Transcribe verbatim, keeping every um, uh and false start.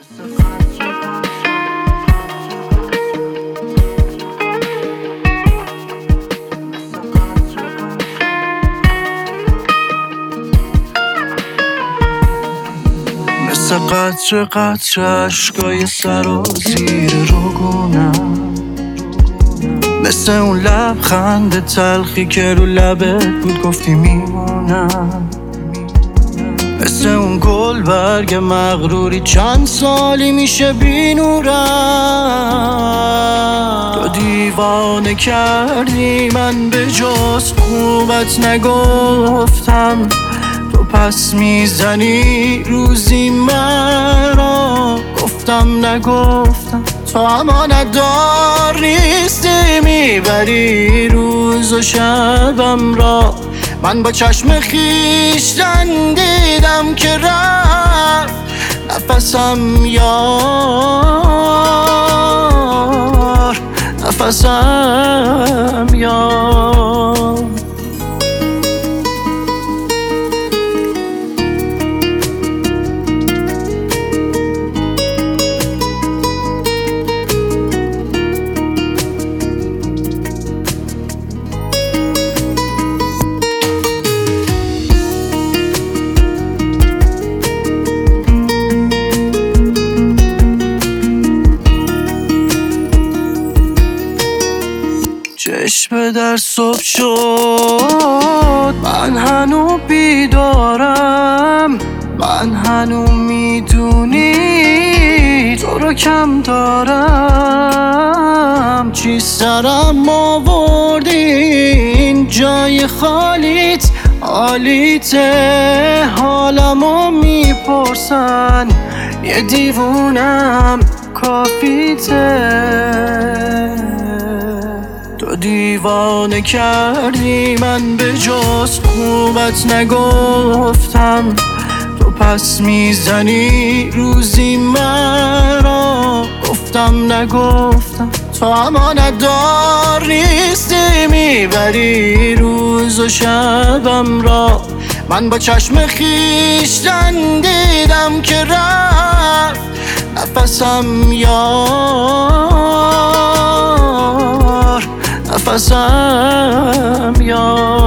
مثل قطر قطر عشقای سرازیر روگونم، مثل اون لبخند تلخی که رو لبت بود گفتی میمونم، مثل اون گل برگ مغروری چند سالی میشه بی نورم. تو دیوانه کردی من به جز خوبت نگفتم، تو پس میزنی روزی مرا گفتم نگفتم. تو امانت دار نیستی، میبری روز و شبم را. من با چشم خویشتن دیدم که رفت نفسم یار، نفسم یار. چشم در صبح شد، من هنو بیدارم، من هنو میدونی تو رو کم دارم. چی سرم آوردی این جای خالیت، حالیته حالمو میپرسن، یه دیوونم کافیته. تو دیوانه کردی من به جز خوبت نگفتم، تو پس میزنی روزی مرا گفتم نگفتم. تو امانت دار نیستی، میبری روز و شبم را. من با چشم خویشتن دیدم که رفت نفسم یار، نفسم یار.